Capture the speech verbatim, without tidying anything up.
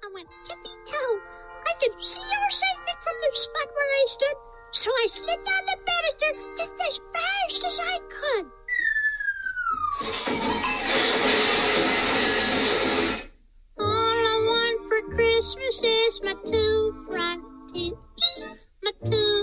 I went tippy-toe. I could see our Saint Nick from the spot where I stood, so I slid down the banister just as fast as I could. All I want for Christmas is my two front teeth, my two